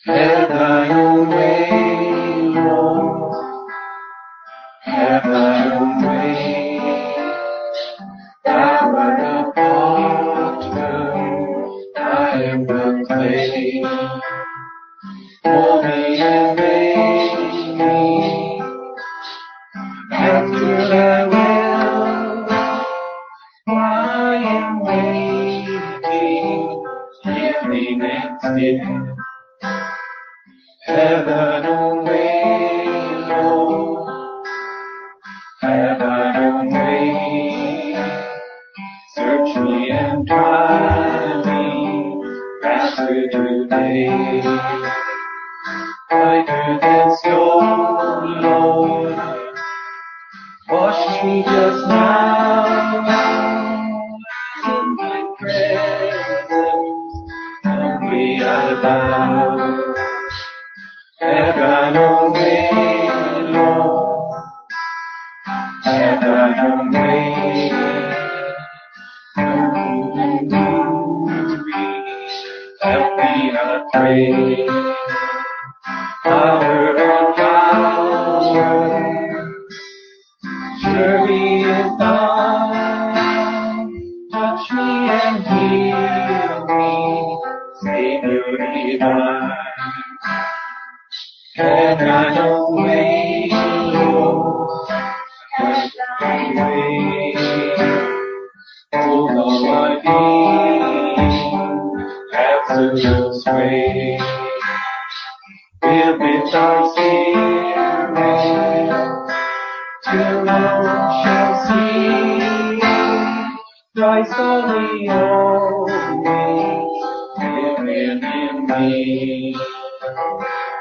Have thy own way, Lord. Have thy own way. Thou art the potter, I am the clay. Mold me and make me after thy will. I am waiting, giving and still. Have thine own way, Lord. Have thine own way. Search me and try me, Master, today. Whiter than snow, Lord, wash me just now. In thy presence, humbly I bow. Have thine own way, Lord. Have thine own way. Help me, I pray. Power and power, surely is thine. Touch me and heal me, Savior divine. Have thine own way, Lord. Have thine way. Hold on my being, absolute sway. Fill with thy spirit, till all shall see Christ only always living in me.